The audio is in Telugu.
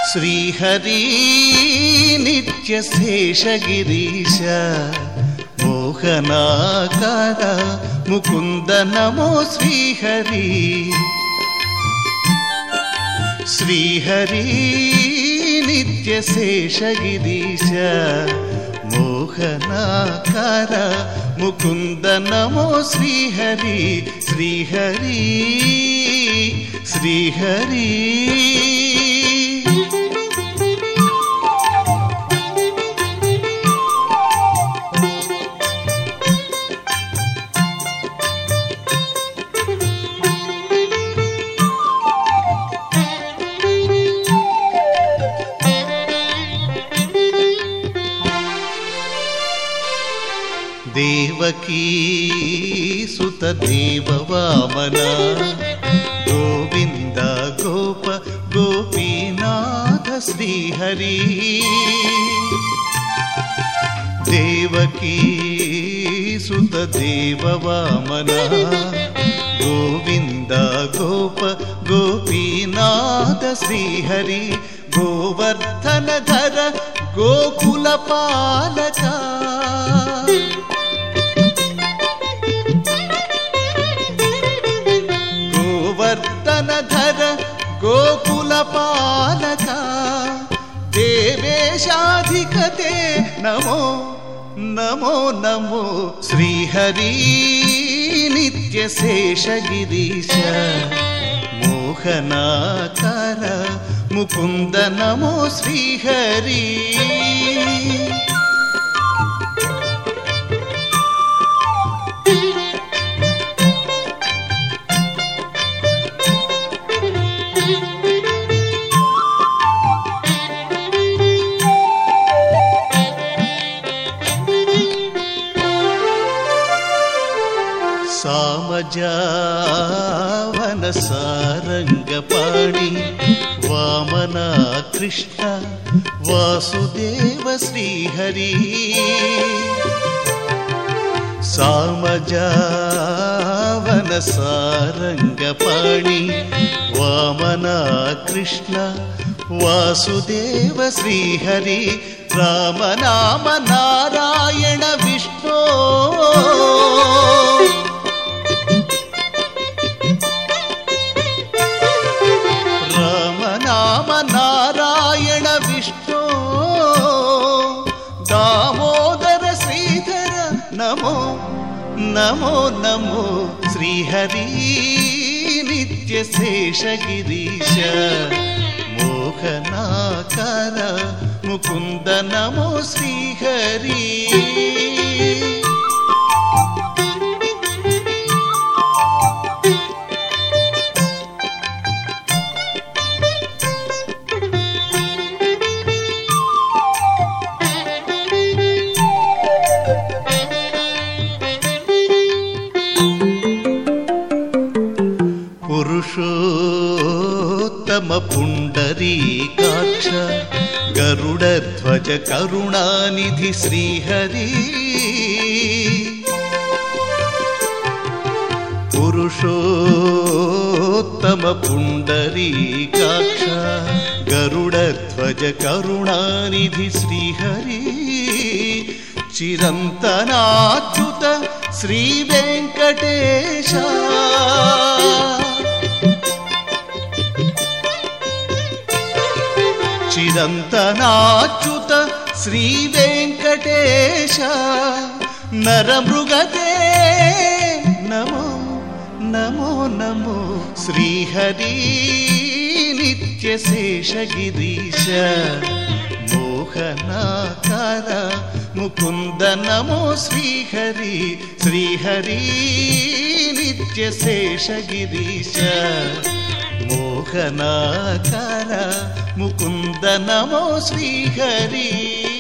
శ్రీహరి నిత్యశేషగిరీశ మోహనాకార ముకుంద నమో శ్రీహరి. శ్రీహరి నిత్యశేషగిరీశ మోహనాకార ముకుంద నమో శ్రీహరి. శ్రీహరి శ్రీహరి దేవకీ సుత దేవ వామన గోవింద గోప గోపీనాథ శ్రీహరి. దేవకీ సుత దేవ వామన గోవింద గోప గోపీనాథ శ్రీహరి. గోవర్ధన ధర గోకుల పాలక ధర గోకుల పాలక దేవేశాధికతే నమో నమో నమో. శ్రీహరి నిత్యశేషగిరీశ మోహనాకార ముకుంద నమో శ్రీహరి. సామజావన సారంగపాణి వామన కృష్ణ వాసుదేవ శ్రీహరి. సామజావన సారంగపాణి వామన కృష్ణ వాసుదేవ శ్రీహరి. రామనామ నారాయణ విష్ణు నారాయణ విష్ణు దామోదర శ్రీధర నమో నమో నమో. శ్రీహరి నిత్యశేషగిరీశ మోహనాకార ముకుంద నమో శ్రీహరి. పురుషోత్తమ పుండరీకాక్ష గరుడధ్వజ కరుణానిధి శ్రీహరి. పురుషోత్తమ పుండరీకాక్ష గరుడధ్వజ కరుణానిధి శ్రీహరి. చిరంతనాచ్యుత శ్రీ వెంకటేశ చిరంతనాచ్యుత శ్రీ వెంకటేశ. నరమృగతే నమో నమో నమో. శ్రీహరి నిత్యశేషగిరీశ మోహనాకార ముకుంద నమో శ్రీహరి. శ్రీహరి నిత్యశేషగిరీశ మోహనాకార ముకుంద నమో శ్రీహరి.